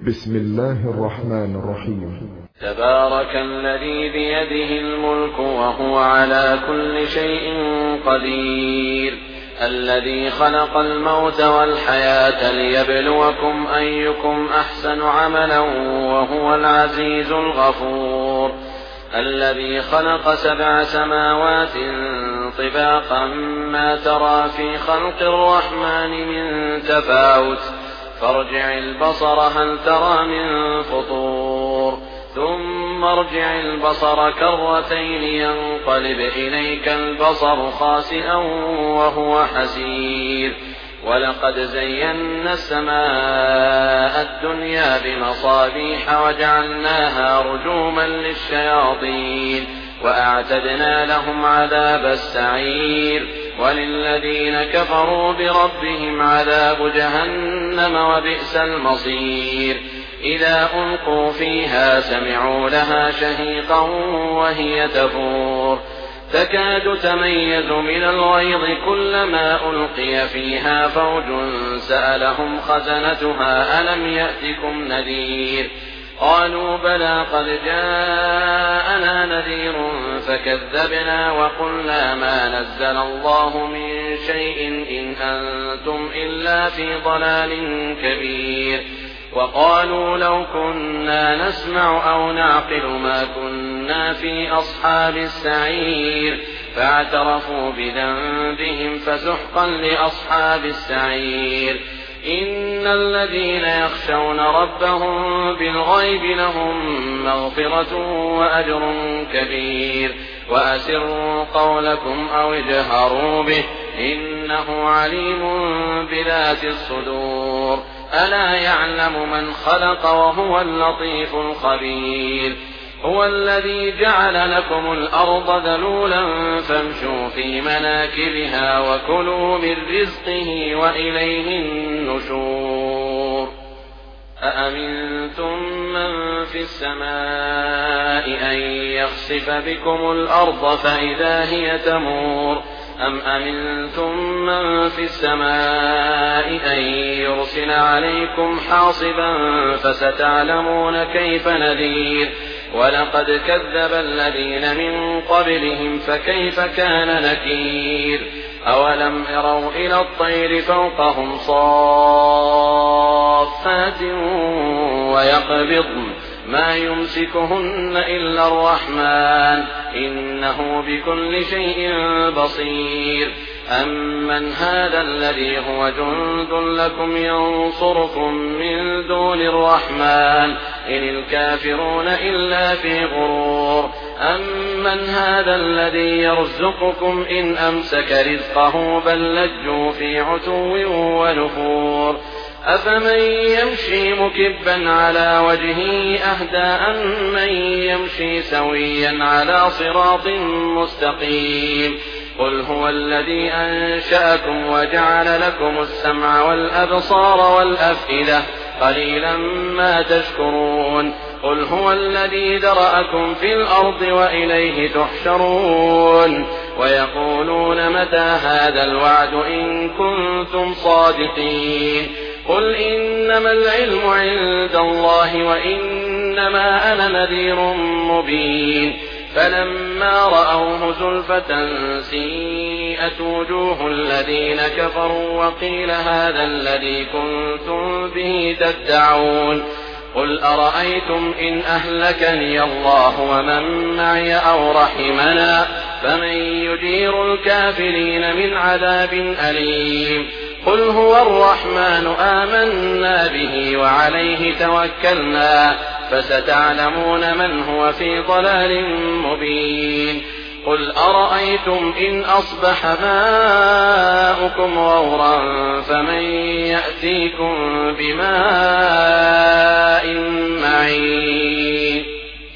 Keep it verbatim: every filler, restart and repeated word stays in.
بسم الله الرحمن الرحيم. تبارك الذي بيده الملك وهو على كل شيء قدير، الذي خلق الموت والحياة ليبلوكم أيكم أحسن عملا وهو العزيز الغفور، الذي خلق سبع سماوات طباقا ما ترى في خلق الرحمن من تفاوت، فارجع البصر هل ترى من فطور، ثم ارجع البصر كرتين ينقلب إليك البصر خاسئا وهو حسير، ولقد زينا السماء الدنيا بمصابيح وجعلناها رجوما للشياطين وأعتدنا لهم عذاب السعير، وللذين كفروا بربهم عذاب جهنم وبئس المصير، إذا ألقوا فيها سمعوا لها شهيقا وهي تفور، تكاد تميز من الغيظ كلما ألقي فيها فوج سألهم خزنتها ألم يأتكم نذير، قالوا بلى قد جاءنا نذير فكذبنا وقلنا ما نزل الله من شيء إن أنتم إلا في ضلال كبير، وقالوا لو كنا نسمع أو نعقل ما كنا في أصحاب السعير، فاعترفوا بذنبهم فسحقا لأصحاب السعير، إن الذين يخشون ربهم بالغيب لهم مغفرة وأجر كبير، وأسروا قولكم أو اجهروا به إنه عليم بذات الصدور، ألا يعلم من خلق وهو اللطيف الخبير، هو الذي جعل لكم الأرض ذلولا فامشوا في مناكبها وكلوا من رزقه وإليه النشور، أأمنتم من في السماء أن يخسف بكم الأرض فإذا هي تمور، أم أمنتم من في السماء أن يرسل عليكم حاصبا فستعلمون كيف نذير، ولقد كذب الذين من قبلهم فكيف كان نكير، أولم يروا إلى الطير فوقهم صافات ويقبضن ما يمسكهن إلا الرحمن إنه بكل شيء بصير، أمن هذا الذي هو جند لكم ينصركم من دون الرحمن إن الكافرون إلا في غرور، أمن هذا الذي يرزقكم إن أمسك رزقه بل لجوا في عتو ونفور، أفمن يمشي مكبا على وجهه أهدى أمن يمشي سويا على صراط مستقيم، قل هو الذي أنشأكم وجعل لكم السمع والأبصار والأفئدة قليلا ما تشكرون، قل هو الذي ذرأكم في الأرض وإليه تحشرون، ويقولون متى هذا الوعد إن كنتم صادقين، قل إنما العلم عند الله وإنما أنا نذير مبين، فلما رأوه زلفة سيئت وجوه الذين كفروا وقيل هذا الذي كنتم به تدعون، قل أرأيتم إن أهلكني الله ومن معي أو رحمنا فمن يجير الكافرين من عذاب أليم، قل هو الرحمن آمنا به وعليه توكلنا فستعلمون من هو في ضلال مبين، قل أرأيتم إن أصبح ماؤكم غورا فمن يأتيكم بماء معين.